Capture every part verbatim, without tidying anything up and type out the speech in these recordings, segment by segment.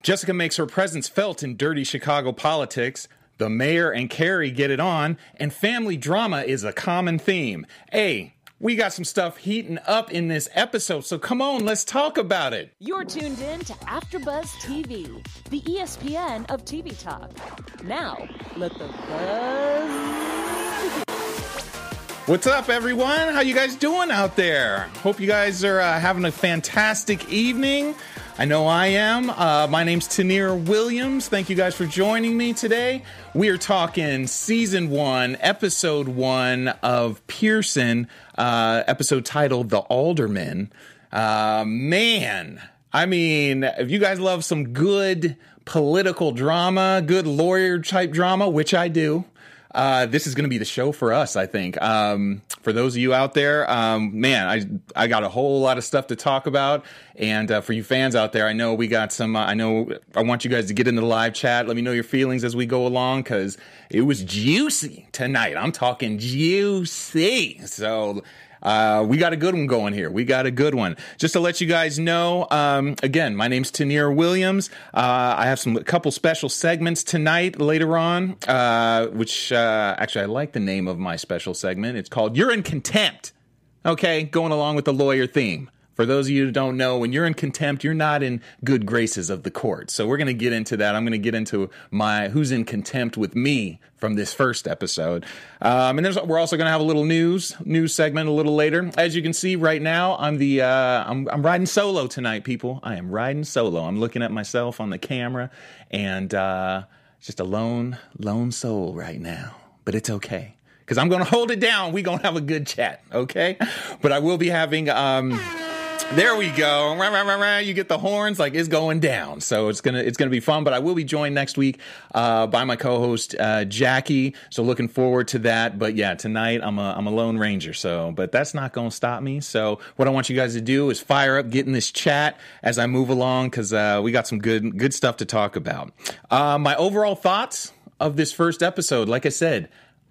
Jessica makes her presence felt in dirty Chicago politics. The mayor and Carrie get it on, and family drama is a common theme. Hey, we got some stuff heating up in this episode, so come on, let's talk about it. You're tuned in to AfterBuzz T V, the E S P N of T V talk. Now, let the buzz... What's up, everyone? How you guys doing out there? Hope you guys are uh, having a fantastic evening. I know I am. Uh, my name's Tanir Williams. Thank you guys for joining me today. We are talking season one, episode one of Pearson, uh, episode titled The Alderman. Uh, man, I mean, if you guys love some good political drama, good lawyer type drama, which I do, Uh, this is going to be the show for us, I think. Um, for those of you out there, um, man, I I got a whole lot of stuff to talk about. And uh, for you fans out there, I know we got some, uh, I know I want you guys to get into the live chat. Let me know your feelings as we go along, because it was juicy tonight. I'm talking juicy. So Uh, we got a good one going here. We got a good one. Just to let you guys know, um, again, my name's Tanir Williams. Uh, I have some a couple special segments tonight later on, uh, which uh, actually I like the name of my special segment. It's called You're in Contempt. Okay, going along with the lawyer theme. For those of you who don't know, when you're in contempt, you're not in good graces of the court. So we're going to get into that. I'm going to get into my who's in contempt with me from this first episode. Um, and there's, we're also going to have a little news news segment a little later. As you can see right now, I'm the uh, I'm, I'm riding solo tonight, people. I am riding solo. I'm looking at myself on the camera, and uh, just a lone lone soul right now. But it's okay, because I'm going to hold it down. We're going to have a good chat, okay? But I will be having... Um, There we go. You get the horns, like it's going down. So it's gonna it's gonna be fun. But I will be joined next week uh, by my co-host uh, Jackie. So looking forward to that. But yeah, tonight I'm a I'm a lone ranger. So, but that's not gonna stop me. So what I want you guys to do is fire up, get in this chat as I move along, because uh, we got some good good stuff to talk about. Uh, my overall thoughts of this first episode, like I said,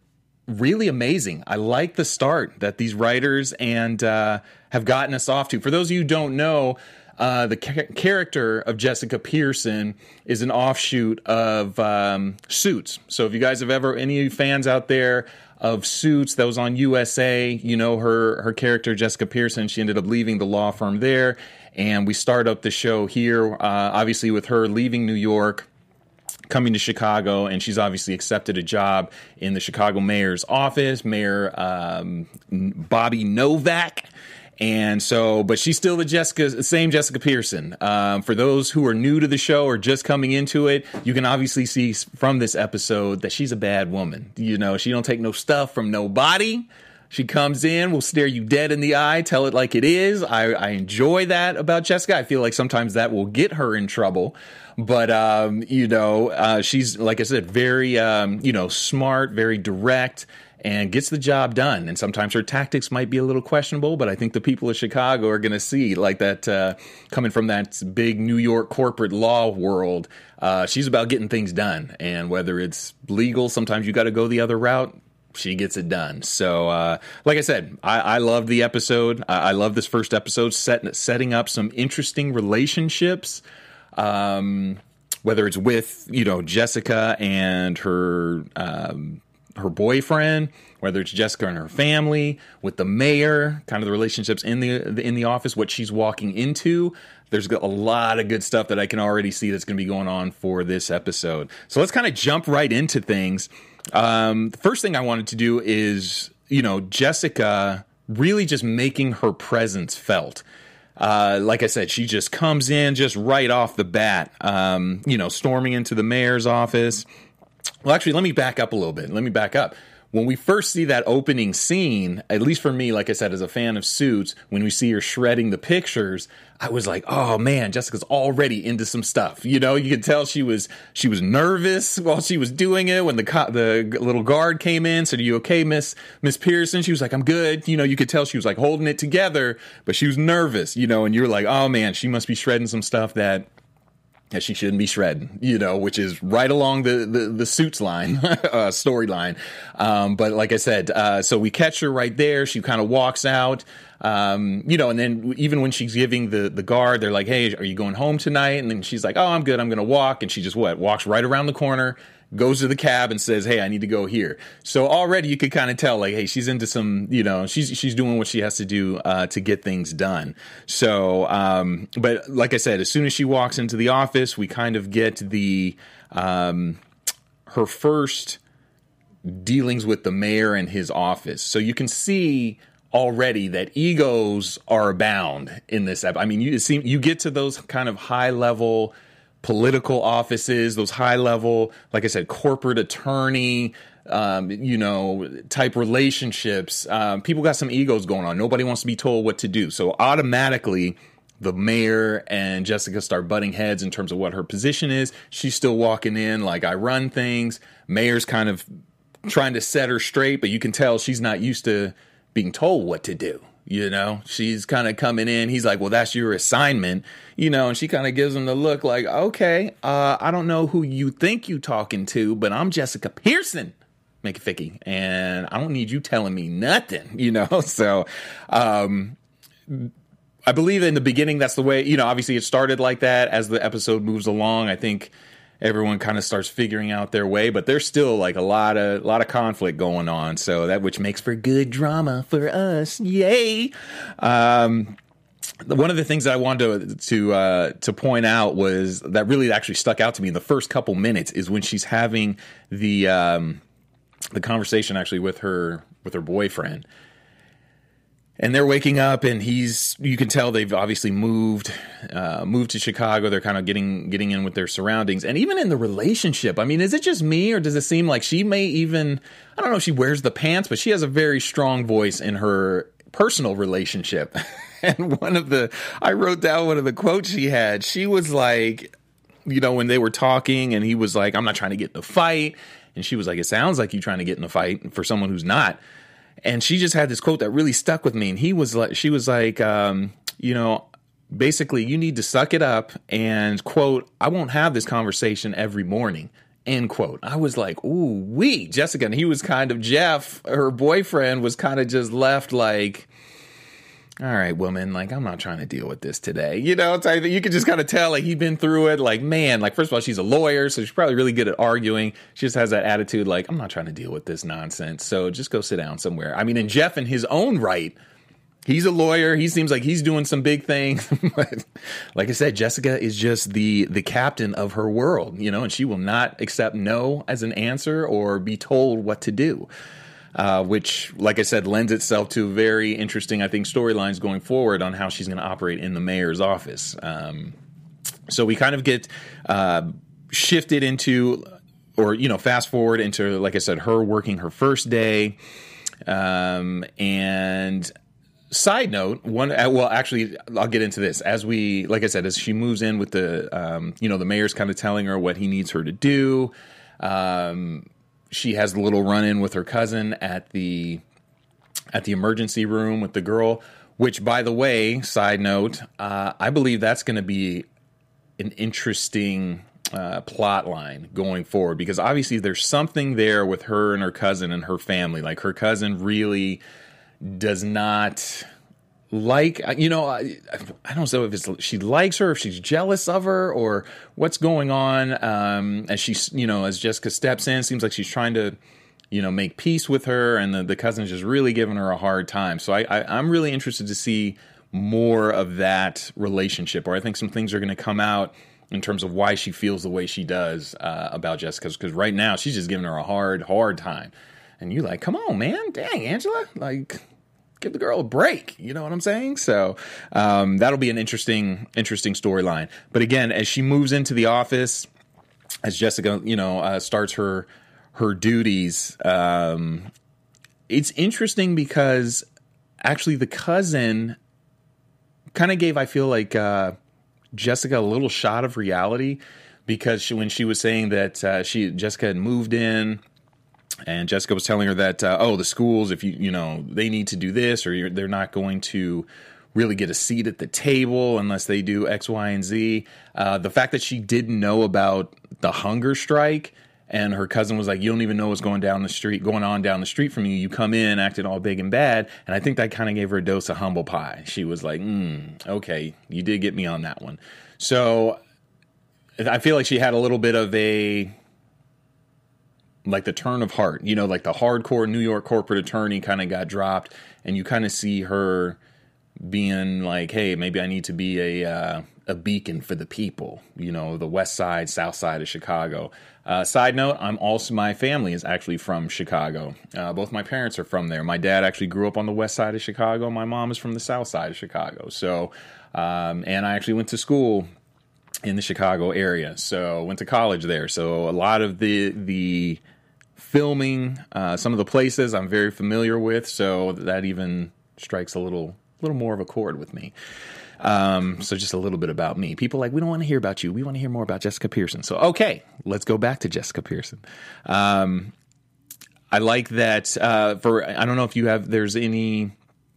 really amazing. I like the start that these writers and uh, have gotten us off to. For those of you who don't know, uh, the ca- character of Jessica Pearson is an offshoot of um, Suits. So if you guys have ever, any of you fans out there of Suits that was on U S A, you know her her character, Jessica Pearson. She ended up leaving the law firm there, and we start up the show here, uh, obviously with her leaving New York, coming to Chicago, and she's obviously accepted a job in the Chicago mayor's office, Mayor um, Bobby Novak. And so, but she's still the Jessica, same Jessica Pearson. Um, for those who are new to the show or just coming into it, you can obviously see from this episode that she's a bad woman. You know, she don't take no stuff from nobody. She comes in, will stare you dead in the eye, tell it like it is. I, I enjoy that about Jessica. I feel like sometimes that will get her in trouble. But, um, you know, uh, she's, like I said, very, um, you know, smart, very direct, and gets the job done. And sometimes her tactics might be a little questionable, but I think the people of Chicago are going to see, like that, uh, coming from that big New York corporate law world, uh, she's about getting things done. And whether it's legal, sometimes you got to go the other route. She gets it done. So, uh, like I said, I, I love the episode. I, I love this first episode, set, setting up some interesting relationships, um, whether it's with, you know, Jessica and her um, her boyfriend, whether it's Jessica and her family, with the mayor, kind of the relationships in the in the office, what she's walking into. There's a lot of good stuff that I can already see that's going to be going on for this episode. So let's kind of jump right into things. Um, the first thing I wanted to do is, you know, Jessica really just making her presence felt. Uh, like I said, she just comes in just right off the bat, um, you know, storming into the mayor's office. Well, actually, let me back up a little bit. Let me back up. When we first see that opening scene, at least for me, like I said, as a fan of Suits, when we see her shredding the pictures, I was like, oh man, Jessica's already into some stuff. You know, you could tell she was she was nervous while she was doing it. When the co- the little guard came in, said, "Are you okay, Miss Miss Pearson?" She was like, "I'm good." You know, you could tell she was like holding it together, but she was nervous. You know, and you're like, oh man, she must be shredding some stuff that that she shouldn't be shredding, you know, which is right along the, the, the Suits line, uh, storyline. Um, but like I said, uh, so we catch her right there. She kind of walks out, um, you know, and then even when she's giving the, the guard, they're like, hey, are you going home tonight? And then she's like, oh, I'm good. I'm going to walk. And she just what? Walks right around the corner, goes to the cab and says, hey, I need to go here. So already you could kind of tell, like, hey, she's into some, you know, she's she's doing what she has to do uh, to get things done. So, um, but like I said, as soon as she walks into the office, we kind of get the um, her first dealings with the mayor and his office. So you can see already that egos are abound in this. I mean, you see, you get to those kind of high level political offices, those high level, like I said, corporate attorney, um, you know, type relationships. Um, people got some egos going on. Nobody wants to be told what to do. So automatically the mayor and Jessica start butting heads in terms of what her position is. She's still walking in like, I run things. Mayor's kind of trying to set her straight, but you can tell she's not used to being told what to do. You know, she's kind of coming in. He's like, well, that's your assignment, you know, and she kind of gives him the look like, OK, uh, I don't know who you think you talking to, but I'm Jessica Pearson, make it Ficky, and I don't need you telling me nothing, you know. So um, I believe in the beginning, that's the way, you know, obviously it started like that. As the episode moves along, I think everyone kind of starts figuring out their way, but there's still like a lot of a lot of conflict going on. So that which makes for good drama for us. Yay. Um, one of the things that I wanted to to, uh, to point out was that really actually stuck out to me in the first couple minutes is when she's having the um, the conversation actually with her with her boyfriend. And they're waking up, and he's, you can tell they've obviously moved, uh, moved to Chicago. They're kind of getting, getting in with their surroundings. And even in the relationship, I mean, is it just me, or does it seem like she may even, I don't know if she wears the pants, but she has a very strong voice in her personal relationship. And one of the, I wrote down one of the quotes she had. She was like, you know, when they were talking and he was like, I'm not trying to get in a fight. And she was like, it sounds like you're trying to get in a fight for someone who's not. And she just had this quote that really stuck with me. And he was like, she was like, um, you know, basically, you need to suck it up and, quote, I won't have this conversation every morning, end quote. I was like, ooh, wee, Jessica. And he was kind of, Jeff, her boyfriend, was kind of just left like, all right, woman, like, I'm not trying to deal with this today. You know, it's like, you could just kind of tell, like, he'd been through it. Like, man, like, first of all, she's a lawyer, so she's probably really good at arguing. She just has that attitude, like, I'm not trying to deal with this nonsense, so just go sit down somewhere. I mean, and Jeff, in his own right, he's a lawyer. He seems like he's doing some big things. But like I said, Jessica is just the the captain of her world, you know, and she will not accept no as an answer or be told what to do. Uh, which, like I said, lends itself to very interesting, I think, storylines going forward on how she's going to operate in the mayor's office. Um, so we kind of get uh, shifted into, or, you know, fast forward into, like I said, her working her first day. Um, and side note, one, well, actually, I'll get into this. As we, like I said, as she moves in with the, um, you know, the mayor's kind of telling her what he needs her to do. Um She has a little run-in with her cousin at the at the emergency room with the girl, which, by the way, side note, uh, I believe that's going to be an interesting uh, plot line going forward, because obviously there's something there with her and her cousin and her family. Like, her cousin really does not like, you know, I, I don't know if it's she likes her, if she's jealous of her, or what's going on. Um, as she's, you know, as Jessica steps in, seems like she's trying to, you know, make peace with her, and the, the cousin's just really giving her a hard time. So I, I, I'm really interested to see more of that relationship, or I think some things are going to come out in terms of why she feels the way she does uh, about Jessica. Because right now she's just giving her a hard, hard time. And you're like, come on, man. Dang, Angela. Like, give the girl a break. You know what I'm saying? So um, that'll be an interesting, interesting storyline. But again, as she moves into the office, as Jessica, you know, uh, starts her her duties, um, it's interesting because actually the cousin kind of gave, I feel like, uh, Jessica a little shot of reality, because she, when she was saying that uh, she Jessica had moved in, and Jessica was telling her that, uh, oh, the schools, if you, you know, they need to do this, or you're, they're not going to really get a seat at the table unless they do X, Y, and Z. Uh, the fact that she didn't know about the hunger strike, and her cousin was like, you don't even know what's going down the street, going on down the street from you. You come in acting all big and bad. And I think that kind of gave her a dose of humble pie. She was like, mm, okay, you did get me on that one. So I feel like she had a little bit of a, like the turn of heart, you know, like the hardcore New York corporate attorney kind of got dropped, and you kind of see her being like, hey, maybe I need to be a uh, a beacon for the people, you know, the west side, south side of Chicago. Uh, side note, I'm also, my family is actually from Chicago. Uh, both my parents are from there. My dad actually grew up on the west side of Chicago. My mom is from the south side of Chicago. So, um, and I actually went to school in the Chicago area. So went to college there. So a lot of the, the, filming, uh, some of the places I'm very familiar with, so that even strikes a little little more of a chord with me. Um, so just a little bit about me. People are like, we don't want to hear about you. We want to hear more about Jessica Pearson. So, okay, let's go back to Jessica Pearson. Um, I like that uh, for, I don't know if you have, there's any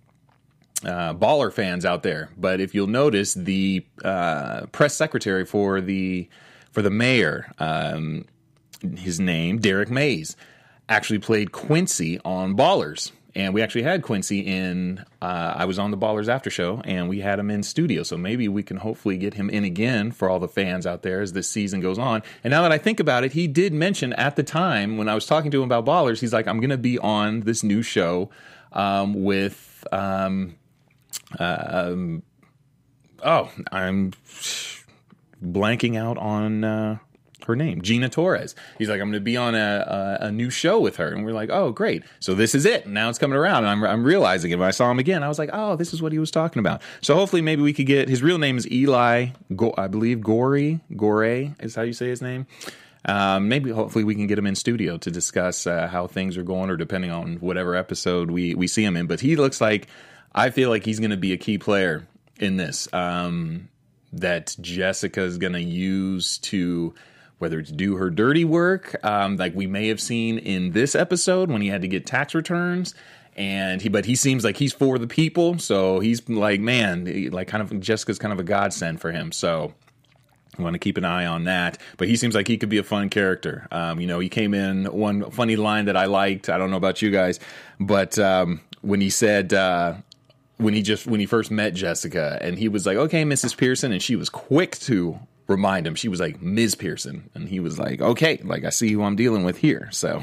uh, Baller fans out there, but if you'll notice, the uh, press secretary for the, for the mayor, um, his name, Derek Mays, actually played Quincy on Ballers. And we actually had Quincy in, uh, I was on the Ballers After Show, and we had him in studio. So maybe we can hopefully get him in again for all the fans out there as this season goes on. And now that I think about it, he did mention at the time when I was talking to him about Ballers, he's like, I'm going to be on this new show um, with, um, uh, um, oh, I'm blanking out on... Uh, her name, Gina Torres. He's like, I'm going to be on a, a a new show with her. And we're like, oh, great. So this is it. Now it's coming around. And I'm, I'm realizing it. When I saw him again, I was like, oh, this is what he was talking about. So hopefully maybe we could get, his real name is Eli, Go, I believe, Gorey, Gorey is how you say his name. Um, maybe hopefully we can get him in studio to discuss uh, how things are going, or depending on whatever episode we, we see him in. But he looks like, I feel like he's going to be a key player in this, um, that Jessica is going to use to, whether to do her dirty work, um, like we may have seen in this episode when he had to get tax returns, and he, but he seems like he's for the people, so he's like, man, he, like kind of Jessica's kind of a godsend for him. So I want to keep an eye on that. But he seems like he could be a fun character. Um, you know, he came in, one funny line that I liked. I don't know about you guys, but um, when he said. Uh, when he just when he first met Jessica, and he was like, okay, Missus Pearson, and she was quick to remind him. She was like, Miz Pearson. And he was like, okay, like I see who I'm dealing with here. So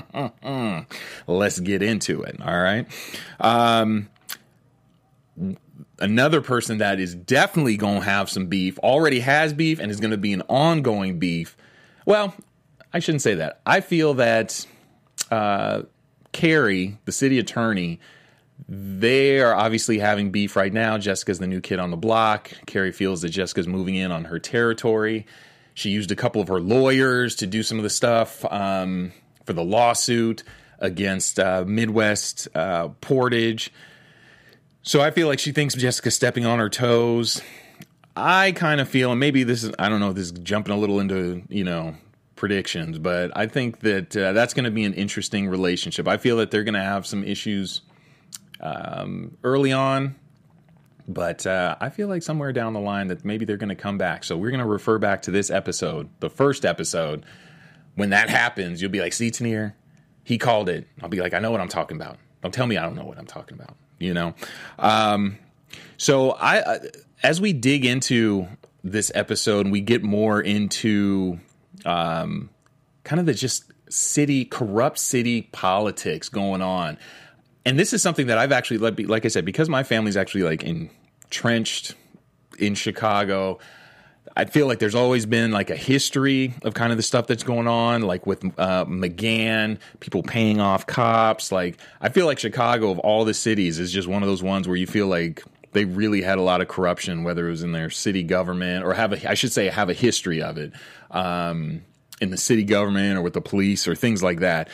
let's get into it. All right. Um, another person that is definitely going to have some beef, already has beef, and is going to be an ongoing beef. Well, I shouldn't say that. I feel that uh, Carrie, the city attorney, they are obviously having beef right now. Jessica's the new kid on the block. Carrie feels that Jessica's moving in on her territory. She used a couple of her lawyers to do some of the stuff um, for the lawsuit against uh, Midwest uh, Portage. So I feel like she thinks Jessica's stepping on her toes. I kind of feel, and maybe this is, I don't know, this is jumping a little into, you know, predictions, but I think that uh, that's going to be an interesting relationship. I feel that they're going to have some issues Um, early on, but uh, I feel like somewhere down the line that maybe they're going to come back. So we're going to refer back to this episode, the first episode. When that happens, you'll be like, see, Tanier, he called it. I'll be like, I know what I'm talking about. Don't tell me I don't know what I'm talking about, you know? Um, so I, uh, as we dig into this episode and we get more into um, kind of the just city, corrupt city politics going on. And this is something that I've actually, like I said, because my family's actually like entrenched in Chicago, I feel like there's always been like a history of kind of the stuff that's going on, like with uh, McGahn, people paying off cops. Like, I feel like Chicago, of all the cities, is just one of those ones where you feel like they really had a lot of corruption, whether it was in their city government or have a, I should say, have a history of it um, in the city government or with the police or things like that.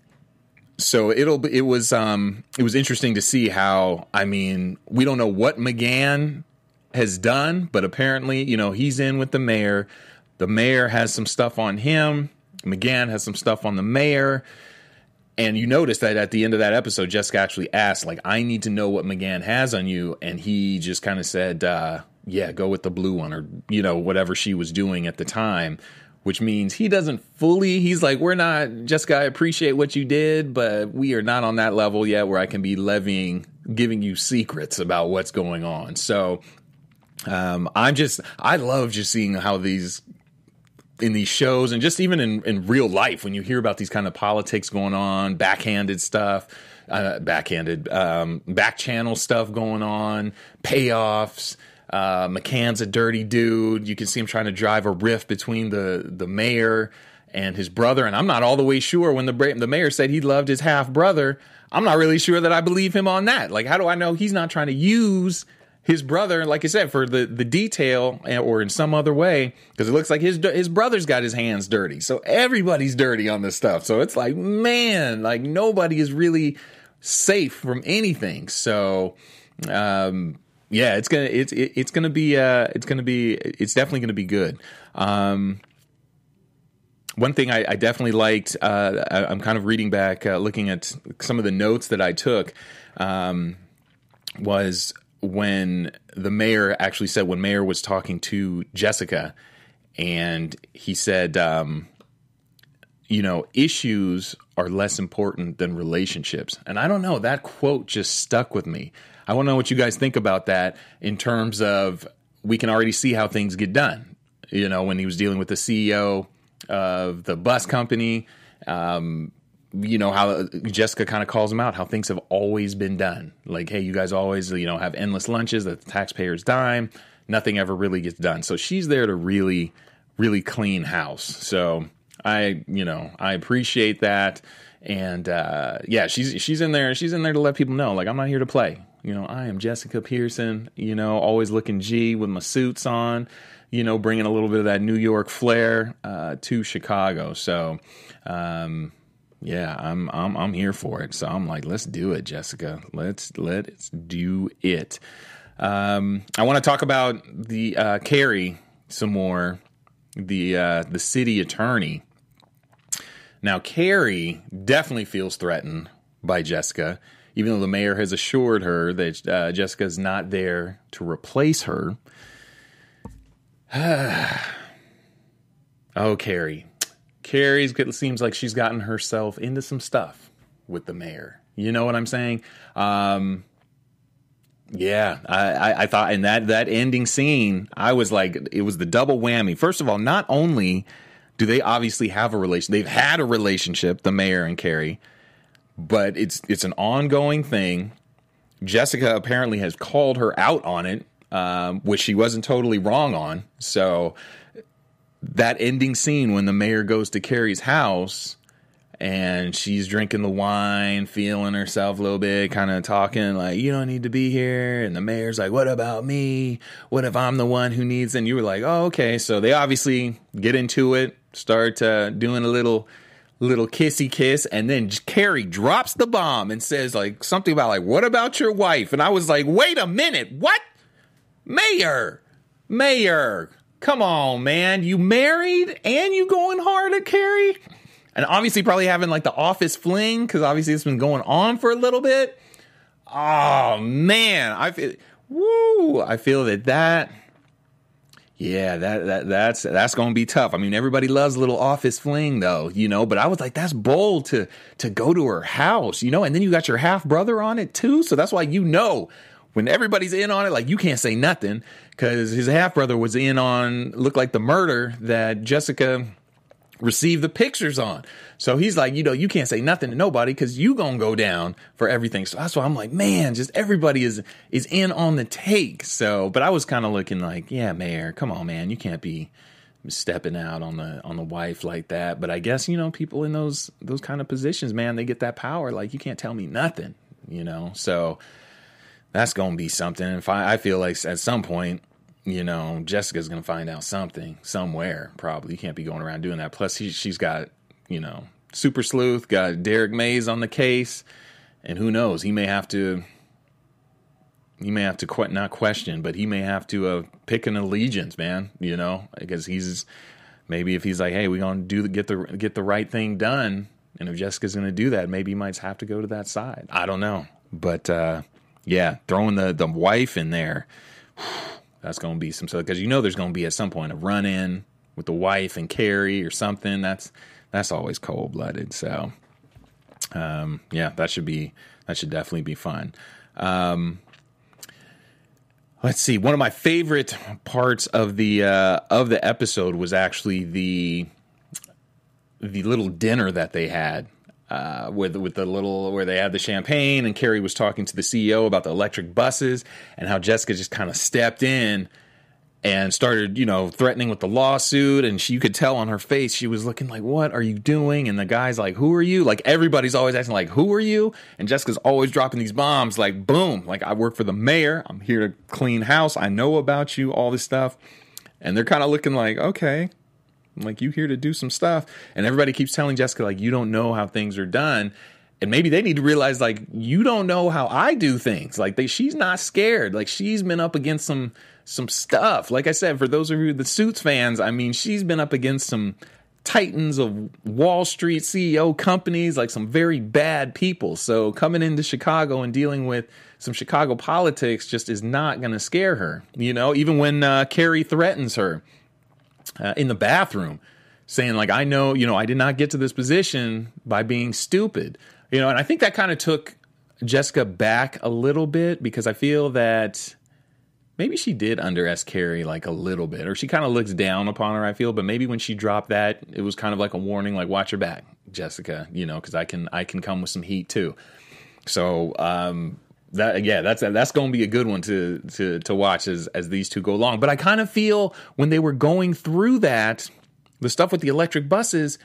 So it'll it was um it was interesting to see how, I mean, we don't know what McGahn has done, but apparently, you know, he's in with the mayor. The mayor has some stuff on him. McGahn has some stuff on the mayor. And you notice that at the end of that episode, Jessica actually asked, like, I need to know what McGann has on you. And he just kind of said, uh, yeah, go with the blue one, or, you know, whatever she was doing at the time, which means he doesn't fully, he's like, we're not, Jessica, I appreciate what you did, but we are not on that level yet where I can be levying, giving you secrets about what's going on. So um, I'm just, I love just seeing how these, in these shows, and just even in, in real life, when you hear about these kind of politics going on, backhanded stuff, uh, backhanded, um, back channel stuff going on, payoffs. Uh, McCann's a dirty dude. You can see him trying to drive a rift between the, the mayor and his brother. And I'm not all the way sure when the the mayor said he loved his half brother. I'm not really sure that I believe him on that. Like, how do I know he's not trying to use his brother, like I said, for the, the detail or in some other way, because it looks like his his brother's got his hands dirty. So everybody's dirty on this stuff. So it's like, man, like nobody is really safe from anything. So, um, yeah, it's gonna it's it, it's gonna be uh, it's gonna be it's definitely gonna be good. Um, one thing I, I definitely liked, uh, I, I'm kind of reading back, uh, looking at some of the notes that I took, um, was when the mayor actually said, when Mayor was talking to Jessica, and he said, um, you know, issues are less important than relationships. And I don't know, that quote just stuck with me. I want to know what you guys think about that in terms of, we can already see how things get done. You know, when he was dealing with the C E O of the bus company, um, you know, how Jessica kind of calls him out, how things have always been done. Like, hey, you guys always, you know, have endless lunches at the taxpayer's dime. Nothing ever really gets done. So she's there to really, really clean house. So I, you know, I appreciate that. And uh, yeah, she's she's in there. She's in there to let people know, like, I'm not here to play. You know, I am Jessica Pearson, you know, always looking G with my suits on, you know, bringing a little bit of that New York flair uh, to Chicago. So, um Yeah, I'm I'm I'm here for it. So I'm like, let's do it, Jessica. Let's let's do it. Um, I want to talk about the uh, Carrie some more, the uh, the city attorney. Now, Carrie definitely feels threatened by Jessica, even though the mayor has assured her that uh, Jessica's not there to replace her. Oh, Carrie. Carrie seems like she's gotten herself into some stuff with the mayor. You know what I'm saying? Um, yeah, I, I, I thought in that, that ending scene, I was like, it was the double whammy. First of all, not only do they obviously have a relation, they've had a relationship, the mayor and Carrie, but it's it's an ongoing thing. Jessica apparently has called her out on it, um, which she wasn't totally wrong on. So that ending scene when the mayor goes to Carrie's house and she's drinking the wine, feeling herself a little bit, kind of talking like, you don't need to be here. And the mayor's like, what about me? What if I'm the one who needs? And you were like, oh, okay. So they obviously get into it, start uh, doing a little little kissy kiss. And then Carrie drops the bomb and says like something about like, what about your wife? And I was like, wait a minute. What? Mayor, mayor. Come on, man. You married and you going hard at Carrie? And obviously probably having like the office fling, because obviously it's been going on for a little bit. Oh, man. I feel, woo, I feel that that, yeah, that, that that's that's going to be tough. I mean, everybody loves a little office fling, though, you know, but I was like, that's bold to to go to her house, you know, and then you got your half brother on it, too. So that's why, you know, when everybody's in on it, like, you can't say nothing, because his half brother was in on, looked like the murder that Jessica received the pictures on. So he's like, you know, you can't say nothing to nobody because you gonna go down for everything. So that's why I'm like, man, just everybody is is in on the take. So, but I was kind of looking like, yeah, Mayor, come on, man, you can't be stepping out on the on the wife like that. But I guess, you know, people in those those kind of positions, man, they get that power. Like, you can't tell me nothing, you know. So that's gonna be something. If I, I feel like at some point, you know, Jessica's going to find out something somewhere, probably. You can't be going around doing that. Plus, he, she's got, you know, Super Sleuth, got Derek Mays on the case. And who knows, he may have to, he may have to, que- not question, but he may have to uh, pick an allegiance, man, you know, because he's, maybe if he's like, hey, we're going to do the, get the, get the right thing done, And if Jessica's going to do that, maybe he might have to go to that side. I don't know. But, uh, yeah, throwing the, the wife in there, that's going to be some stuff. Because you know there's going to be at some point a run-in with the wife and Carrie or something. That's that's always cold-blooded. So, um, yeah, that should be that should definitely be fun. Um, let's see. One of my favorite parts of the uh, of the episode was actually the the little dinner that they had uh, with with the little where they had the champagne and Carrie was talking to the C E O about the electric buses and how Jessica just kind of stepped in and started, you know, threatening with the lawsuit. And she, you could tell on her face, she was looking like, what are you doing? And the guy's like, who are you? Like, everybody's always asking, like, who are you? And Jessica's always dropping these bombs, like, boom. Like, I work for the mayor. I'm here to clean house. I know about you, all this stuff. And they're kind of looking like, okay, like, you here to do some stuff. And everybody keeps telling Jessica, like, you don't know how things are done. And maybe they need to realize, like, you don't know how I do things. Like, they, she's not scared. Like, she's been up against some some stuff. Like I said, for those of you, the Suits fans, I mean, she's been up against some titans of Wall Street C E O companies, like some very bad people. So coming into Chicago and dealing with some Chicago politics just is not going to scare her. You know, even when uh, Carrie threatens her uh, in the bathroom, saying, like, I know, you know, I did not get to this position by being stupid. You know, and I think that kind of took Jessica back a little bit because I feel that maybe she did under-estimate Carrie like a little bit, or she kind of looks down upon her, I feel, but maybe when she dropped that, it was kind of like a warning, like, watch your back, Jessica, you know, because I can I can come with some heat too. So, um, that yeah, that's that's going to be a good one to to to watch as, as these two go along. But I kind of feel when they were going through that, the stuff with the electric buses,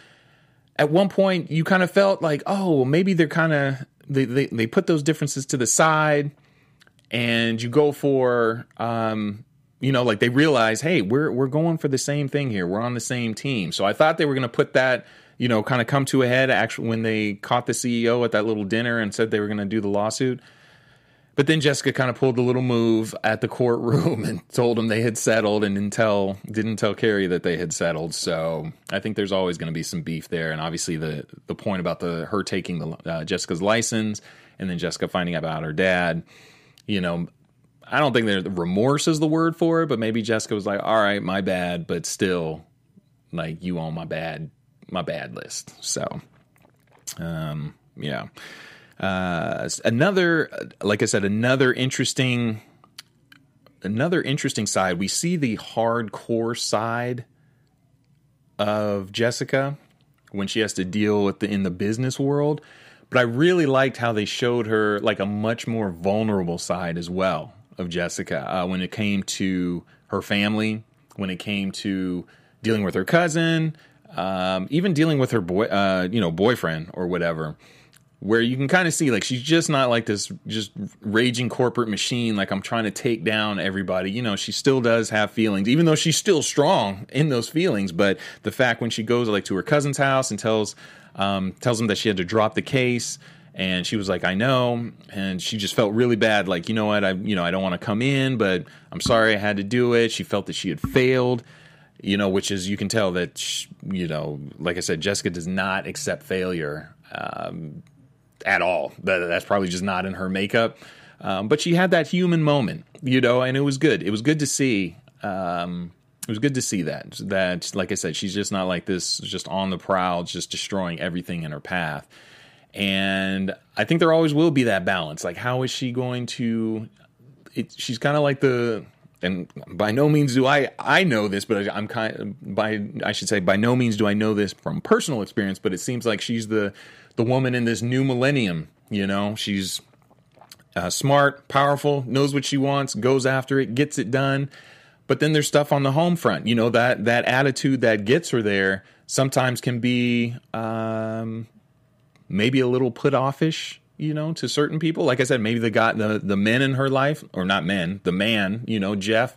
at one point you kind of felt like, oh, maybe they're kind of, they, they, they put those differences to the side, and you go for, um, you know, like they realize, hey, we're we're going for the same thing here. We're on the same team. So I thought they were going to put that, you know, kind of come to a head actually when they caught the C E O at that little dinner and said they were going to do the lawsuit. But then Jessica kind of pulled the little move at the courtroom and told them they had settled and didn't tell, didn't tell Carrie that they had settled. So I think there's always going to be some beef there. And obviously the the point about the her taking the uh, Jessica's license and then Jessica finding out about her dad. You know, I don't think that remorse is the word for it, but maybe Jessica was like, all right, my bad, but still, like, you on my bad, my bad list. So, um, yeah. Uh, another, like I said, another interesting, another interesting side. We see the hardcore side of Jessica when she has to deal with the, in the business world. But I really liked how they showed her like a much more vulnerable side as well of Jessica uh, when it came to her family, when it came to dealing with her cousin, um, even dealing with her boy, uh, you know, boyfriend or whatever, where you can kind of see like she's just not like this just raging corporate machine. Like I'm trying to take down everybody. You know, she still does have feelings, even though she's still strong in those feelings. But the fact when she goes like to her cousin's house and tells Um, tells him that she had to drop the case, and she was like, I know, and she just felt really bad, like, you know what, I you know, I don't want to come in, but I'm sorry I had to do it. She felt that she had failed, you know, which is, you can tell that, she, you know, like I said, Jessica does not accept failure um, at all. That, that's probably just not in her makeup, um, but she had that human moment, you know, and it was good. It was good to see. Um, It was good to see that, that, like I said, she's just not like this, just on the prowl, just destroying everything in her path. And I think there always will be that balance. Like, how is she going to, it, she's kind of like the, and by no means do I, I know this, but I'm kind of, by, I should say, by no means do I know this from personal experience, but it seems like she's the, the woman in this new millennium, you know, she's uh, smart, powerful, knows what she wants, goes after it, gets it done. But then there's stuff on the home front, you know, that that attitude that gets her there sometimes can be um, maybe a little put offish, you know, to certain people. Like I said, maybe the guy, the, the men in her life, or not men, the man, you know, Jeff,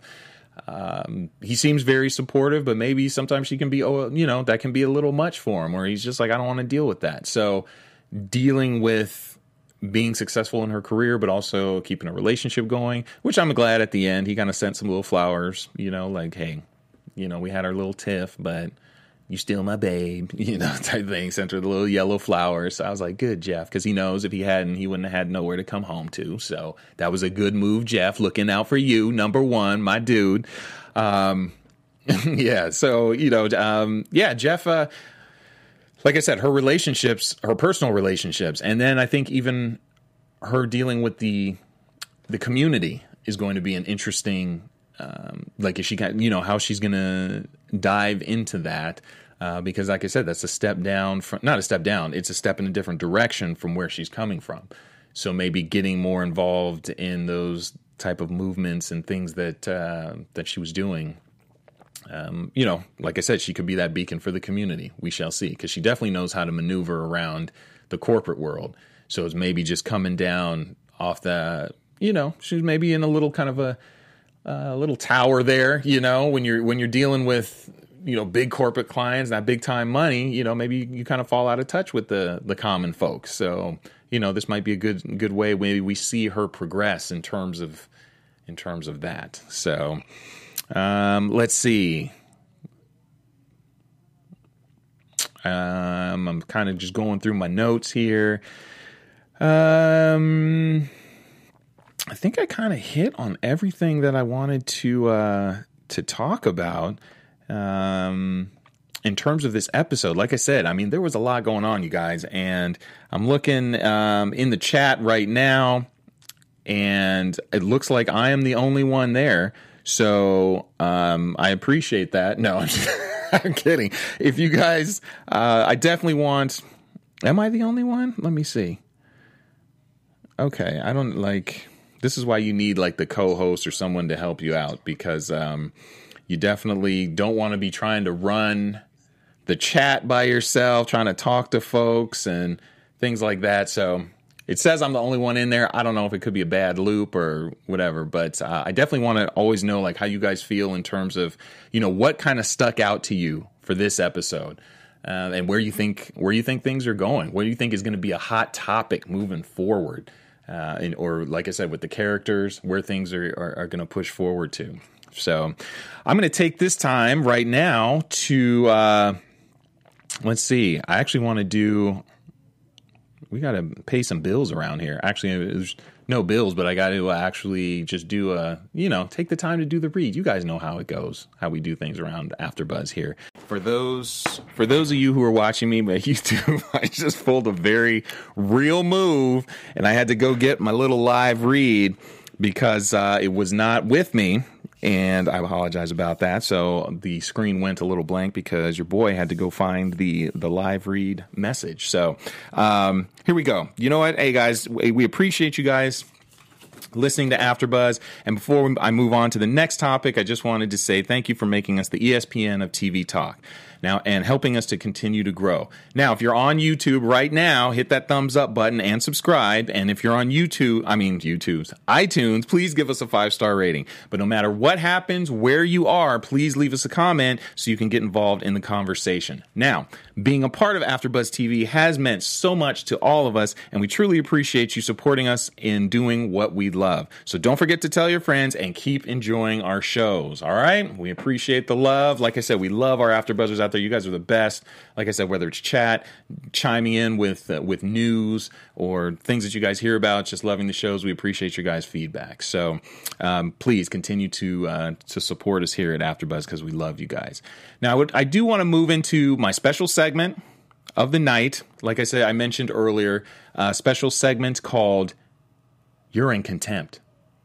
um, he seems very supportive, but maybe sometimes she can be, oh, you know, that can be a little much for him, where he's just like, I don't want to deal with that. So dealing with being successful in her career, but also keeping a relationship going, which I'm glad at the end he kind of sent some little flowers, you know, like, hey, you know, we had our little tiff, but you still my babe, you know, type thing. Sent her the little yellow flowers. So I was like, good, Jeff, because he knows if he hadn't, he wouldn't have had nowhere to come home to. So that was a good move, Jeff, looking out for you, number one, my dude. Um, yeah, so, you know, um, yeah, Jeff, uh, like I said, her relationships, her personal relationships, and then I think even her dealing with the the community is going to be an interesting, um, like if she got, you know, how she's going to dive into that. Uh, because like I said, that's a step down from, not a step down, it's a step in a different direction from where she's coming from. So maybe getting more involved in those type of movements and things that, uh, that she was doing. Um, you know, like I said, she could be that beacon for the community. We shall see, because she definitely knows how to maneuver around the corporate world. So it's maybe just coming down off the, you know, she's maybe in a little kind of a, a little tower there, you know, when you're, when you're dealing with, you know, big corporate clients, that big time money, you know, maybe you kind of fall out of touch with the, the common folks. So, you know, this might be a good, good way. Maybe we see her progress in terms of, in terms of that. So, Um, let's see. Um, I'm kind of just going through my notes here. Um, I think I kind of hit on everything that I wanted to, uh, to talk about, um, in terms of this episode. Like I said, I mean, there was a lot going on, you guys, and I'm looking, um, in the chat right now, and it looks like I am the only one there. So um, I appreciate that. No, I'm, just, I'm kidding. If you guys, uh, I definitely want, am I the only one? Let me see. Okay, I don't like, this is why you need like the co-host or someone to help you out, because um, you definitely don't want to be trying to run the chat by yourself, trying to talk to folks and things like that. So it says I'm the only one in there. I don't know if it could be a bad loop or whatever, but uh, I definitely want to always know like how you guys feel in terms of, you know, what kind of stuck out to you for this episode, uh, and where you think where you think things are going. What do you think is going to be a hot topic moving forward, uh, and, or like I said, with the characters, where things are are, are going to push forward to. So I'm going to take this time right now to uh, let's see. I actually want to do. We got to pay some bills around here. Actually, there's no bills, but I got to actually just do a, you know, take the time to do the read. You guys know how it goes, how we do things around AfterBuzz here. For those, for those of you who are watching me by YouTube, I just pulled a very real move, and I had to go get my little live read because uh, it was not with me. And I apologize about that. So the screen went a little blank because your boy had to go find the, the live read message. So um, here we go. You know what? Hey, guys, we appreciate you guys listening to AfterBuzz. And before I move on to the next topic, I just wanted to say thank you for making us the E S P N of T V Talk. Now, and helping us to continue to grow. Now, if you're on YouTube right now, hit that thumbs up button and subscribe. And if you're on YouTube, I mean YouTube's, iTunes, please give us a five-star rating. But no matter what happens, where you are, please leave us a comment so you can get involved in the conversation. Now, being a part of AfterBuzz T V has meant so much to all of us, and we truly appreciate you supporting us in doing what we love. So don't forget to tell your friends and keep enjoying our shows, all right? We appreciate the love. Like I said, we love our AfterBuzzers out there. You guys are the best. Like I said, whether it's chat, chiming in with uh, with news or things that you guys hear about, just loving the shows, we appreciate your guys' feedback. So um, please continue to uh, to support us here at AfterBuzz because we love you guys. Now, I, would, I do want to move into my special segment of the night. Like I said, I mentioned earlier, a special segment called You're in Contempt.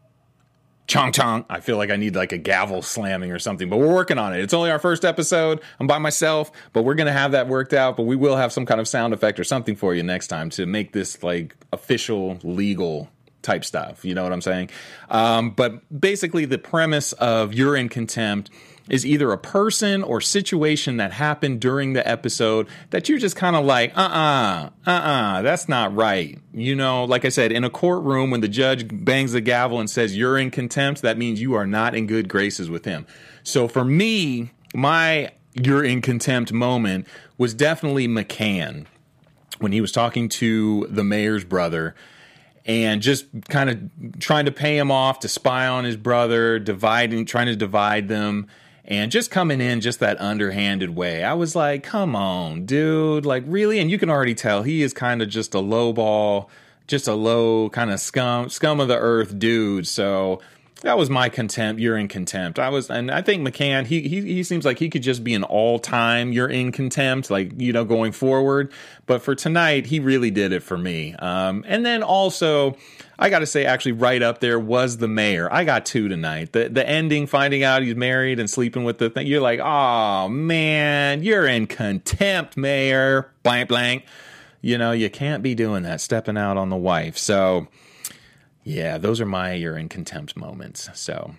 Chong chong. I feel like I need like a gavel slamming or something, but we're working on it. It's only our first episode. I'm by myself, but we're going to have that worked out, but we will have some kind of sound effect or something for you next time to make this like official legal type stuff. You know what I'm saying? Um, but basically the premise of You're in Contempt is either a person or situation that happened during the episode that you're just kind of like, uh-uh, uh-uh, that's not right. You know, like I said, in a courtroom, when the judge bangs the gavel and says you're in contempt, that means you are not in good graces with him. So for me, my you're in contempt moment was definitely McCann when he was talking to the mayor's brother and just kind of trying to pay him off to spy on his brother, dividing, trying to divide them. And just coming in just that underhanded way, I was like, come on, dude, like really? And you can already tell he is kind of just a low ball, just a low kind of scum, scum of the earth dude. So that was my contempt. You're in contempt. I was, and I think McCann, he, he, he seems like he could just be an all time you're in contempt, like, you know, going forward. But for tonight, he really did it for me. Um, and then also, I got to say, actually, right up there was the mayor. I got two tonight. The the ending, finding out he's married and sleeping with the thing. You're like, oh, man, you're in contempt, mayor. Blank, blank. You know, you can't be doing that, stepping out on the wife. So, yeah, those are my you're in contempt moments. So,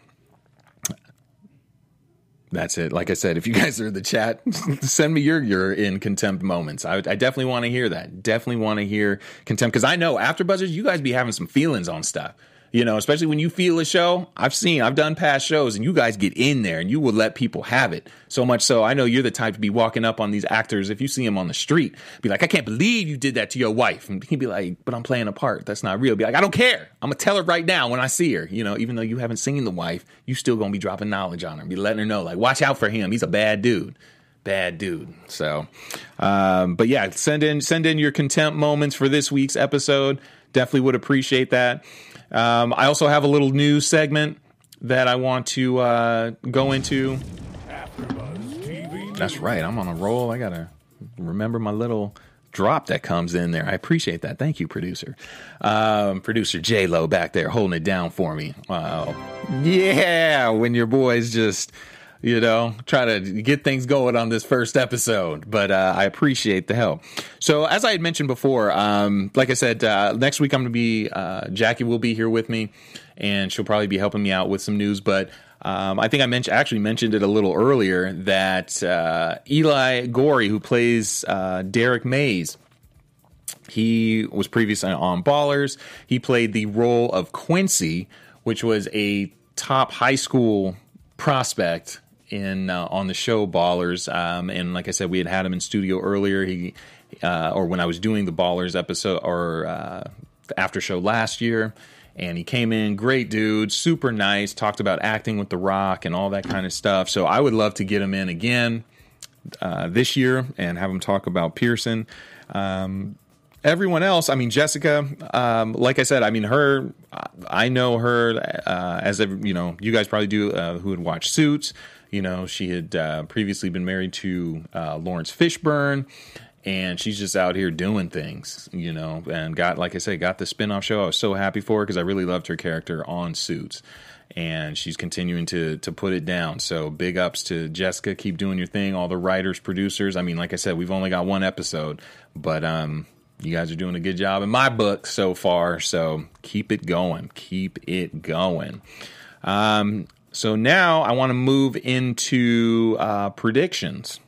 that's it. Like I said, if you guys are in the chat, send me your you're in contempt moments. I, I definitely want to hear that. Definitely want to hear contempt, because I know after Buzzers, you guys be having some feelings on stuff. You know, especially when you feel a show. I've seen, I've done past shows, and you guys get in there and you will let people have it. So much so, I know you're the type to be walking up on these actors if you see them on the street. Be like, I can't believe you did that to your wife. And he'd be like, but I'm playing a part. That's not real. Be like, I don't care. I'm going to tell her right now when I see her. You know, even though you haven't seen the wife, you still going to be dropping knowledge on her. Be letting her know, like, watch out for him. He's a bad dude. Bad dude. So, um, but yeah, send in, send in your contempt moments for this week's episode. Definitely would appreciate that. Um, I also have a little news segment that I want to uh, go into. That's right. I'm on a roll. I got to remember my little drop that comes in there. I appreciate that. Thank you, producer. Um, producer J-Lo back there holding it down for me. Wow. Yeah, when your boys just, you know, try to get things going on this first episode. But uh, I appreciate the help. So as I had mentioned before, um, like I said, uh, next week I'm going to be, uh, Jackie will be here with me, and she'll probably be helping me out with some news. But um, I think I mentioned, actually mentioned it a little earlier, that uh, Eli Goree, who plays uh, Derek Mays, he was previously on Ballers. He played the role of Quincy, which was a top high school prospect in uh, on the show Ballers. Um, and like I said, we had had him in studio earlier. He uh, or when I was doing the Ballers episode or uh, the after show last year, and he came in, great dude, super nice, talked about acting with The Rock and all that kind of stuff. So I would love to get him in again uh, this year and have him talk about Pearson. Um, Everyone else, I mean, Jessica, um, like I said, I mean, her, I know her uh, as, a, you know, you guys probably do uh, who had watched Suits. You know, she had uh, previously been married to uh, Lawrence Fishburne, and she's just out here doing things, you know, and got, like I said, got the spinoff show. I was so happy for her because I really loved her character on Suits. And she's continuing to to put it down. So big ups to Jessica. Keep doing your thing. All the writers, producers. I mean, like I said, we've only got one episode, but um, you guys are doing a good job in my book so far, so keep it going. Keep it going. Um, so now I want to move into uh, predictions.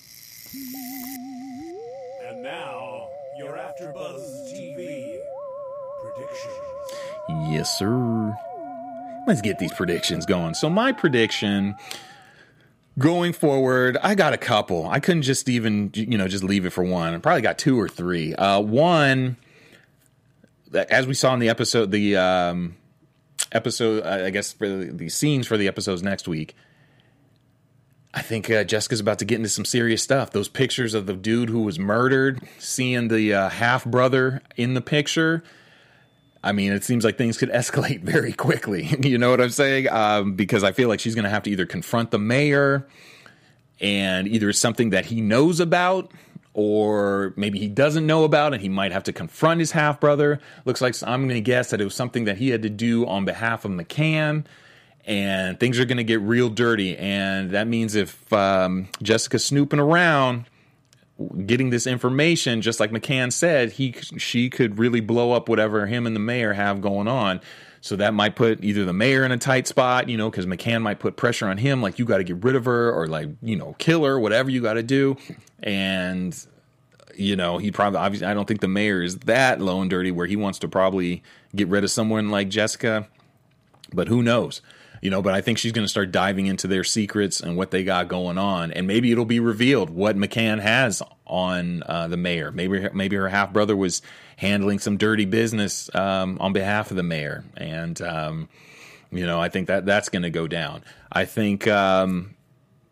And now, your AfterBuzz T V predictions. Yes, sir. Let's get these predictions going. So my prediction going forward, I got a couple. I couldn't just even, you know, just leave it for one. I probably got two or three. Uh, one, as we saw in the episode, the um, episode, uh, I guess, for the, the scenes for the episodes next week, I think uh, Jessica's about to get into some serious stuff. Those pictures of the dude who was murdered, seeing the uh, half-brother in the picture, I mean, it seems like things could escalate very quickly. You know what I'm saying? Um, because I feel like she's going to have to either confront the mayor, and either it's something that he knows about, or maybe he doesn't know about, and he might have to confront his half-brother. Looks like, I'm going to guess that it was something that he had to do on behalf of McCann, and things are going to get real dirty. And that means if um, Jessica's snooping around, getting this information, just like McCann said, he she could really blow up whatever him and the mayor have going on. So that might put either the mayor in a tight spot, you know, because McCann might put pressure on him, like, you got to get rid of her, or, like, you know, kill her, whatever you got to do. And, you know, he probably, obviously, I don't think the mayor is that low and dirty where he wants to probably get rid of someone like Jessica, but who knows? You know, but I think she's going to start diving into their secrets and what they got going on. And maybe it'll be revealed what McCann has on uh, the mayor. Maybe maybe her half-brother was handling some dirty business um, on behalf of the mayor. And, um, you know, I think that that's going to go down. I think um,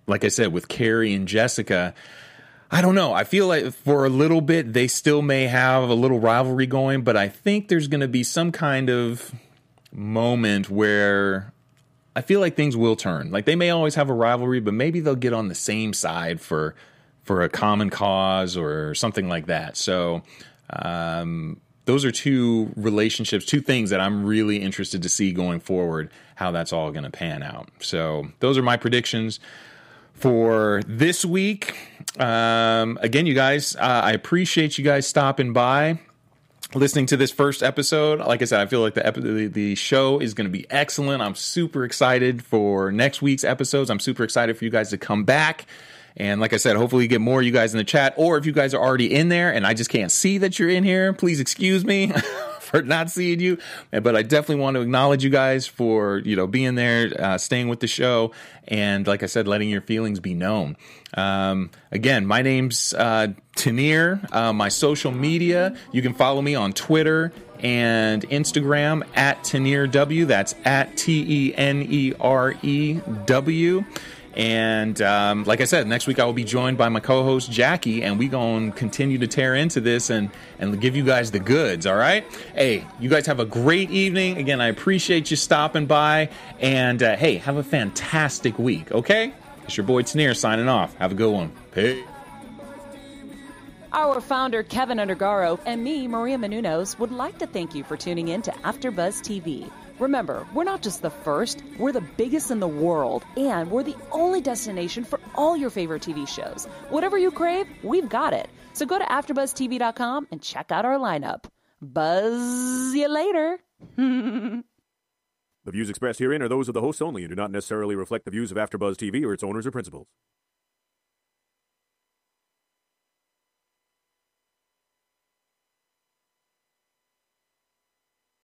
like I said, with Carrie and Jessica, I don't know. I feel like for a little bit, they still may have a little rivalry going, but I think there's going to be some kind of moment where I feel like things will turn. Like, they may always have a rivalry, but maybe they'll get on the same side for for a common cause or something like that. So um, those are two relationships, two things that I'm really interested to see going forward, how that's all going to pan out. So those are my predictions for this week. Um, again, you guys, uh, I appreciate you guys stopping by, listening to this first episode. Like I said, I feel like the epi- the, the show is going to be excellent. I'm super excited for next week's episodes. I'm super excited for you guys to come back. And like I said, hopefully you get more of you guys in the chat, or if you guys are already in there and I just can't see that you're in here, please excuse me for not seeing you. But I definitely want to acknowledge you guys for, you know, being there, uh, staying with the show, and like I said, letting your feelings be known. Um, again, my name's uh, Tanir. Uh, my social media, you can follow me on Twitter and Instagram at TanirW. That's at T E N E R E W. And um, like I said, next week I will be joined by my co-host Jackie, and we gonna continue to tear into this and and give you guys the goods. All right, hey, you guys have a great evening. Again, I appreciate you stopping by, and uh, hey, have a fantastic week. Okay, it's your boy Tanir signing off. Have a good one. Peace. Our founder, Kevin Undergaro, and me, Maria Menounos, would like to thank you for tuning in to AfterBuzz T V. Remember, we're not just the first, we're the biggest in the world, and we're the only destination for all your favorite T V shows. Whatever you crave, we've got it. So go to after buzz t v dot com and check out our lineup. Buzz you later. The views expressed herein are those of the hosts only and do not necessarily reflect the views of AfterBuzz T V or its owners or principals.